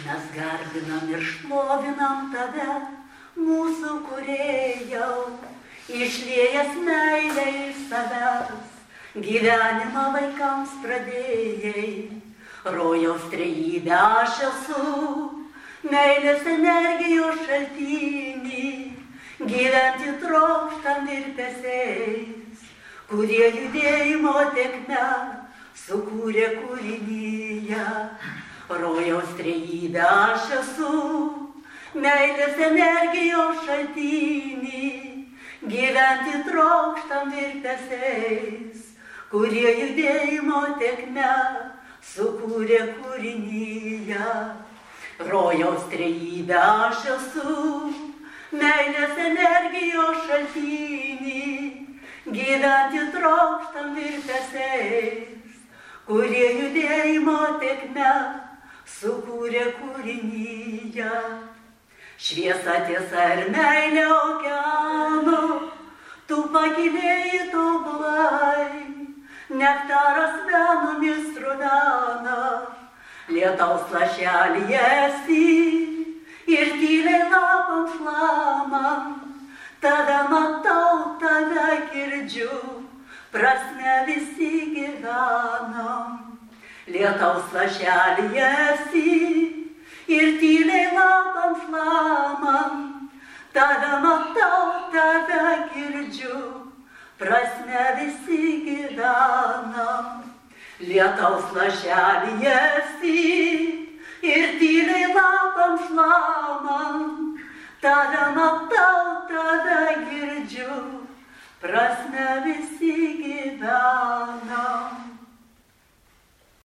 Mes garbinam ir šlovinam tave, mūsų kūrėjau, išliejęs meilę iš savęs, gyvenimą vaikams pradėjai. Rojaus trejybė aš esu, meilės energijos šaltinį, gyventi trokštam virpesiais, kurie judėjimo tėkme sukūrė kūrinyje. Rojaus trejybė aš esu, meilės energijos šaltinį, gyventi trokštam virpesiais, kurie judėjimo tėkme sukūrė kūrinyje. Rojaus trejybė aš esu, meilės energijos šaltinį, gyventi trokštam virpesiais, kurie judėjimo tėkme sukūrė kūrinyje. Šviesa, tiesa ir meilė okeano, tu pakylėjai tobulai, nektaras venomis srovena, lietaus lašelį esi ir tyliai lapams šlamam. Tave matau, tave girdžiu, prasme visi gyvenam. Lietaus lašelį esi ir tyliai lapams šlamam. Tave matau, tave girdžiu, prasme visi gyvenam. Lietaus lašelį esi ir tyliai lapams šlamam. Tave matau, tave girdžiu, prasme visi gyvenam.